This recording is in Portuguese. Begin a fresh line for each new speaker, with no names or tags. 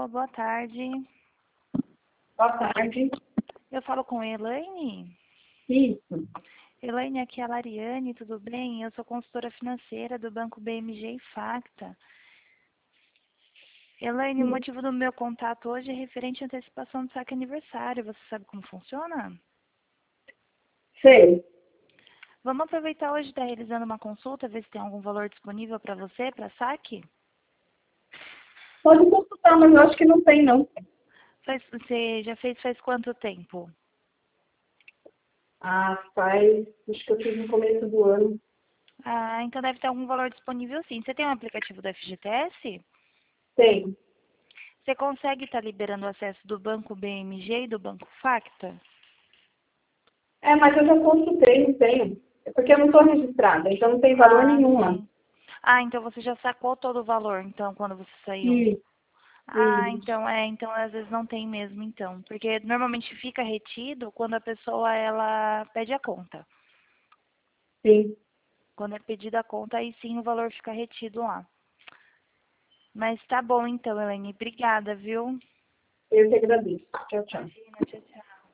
Alô, boa tarde.
Boa tarde.
Eu falo com Elaine?
Isso.
Elaine, aqui é a Lariane, tudo bem? Eu sou consultora financeira do Banco BMG e Facta. Elaine, o motivo do meu contato hoje é referente à antecipação do saque aniversário. Você sabe como funciona?
Sei.
Vamos aproveitar hoje e estar realizando uma consulta, ver se tem algum valor disponível para você, para saque?
Pode consultar, mas eu acho que não tem, não.
Você já fez faz quanto tempo?
Acho que eu fiz no começo do ano.
Ah, então deve ter algum valor disponível sim. Você tem um aplicativo do FGTS?
Tem.
Você consegue estar liberando o acesso do Banco BMG e do Banco Facta?
Mas eu já consultei, não tenho. É porque eu não estou registrada, então não tem valor nenhum lá.
Sim. Ah, então você já sacou todo o valor, então, quando você saiu.
Isso.
Ah,
Isso.
então às vezes não tem mesmo, então. Porque normalmente fica retido quando a pessoa, ela pede a conta.
Sim.
Quando é pedida a conta, aí sim o valor fica retido lá. Mas tá bom então, Elaine. Obrigada, viu?
Eu que agradeço. Tchau, tchau.
Imagina, tchau, tchau.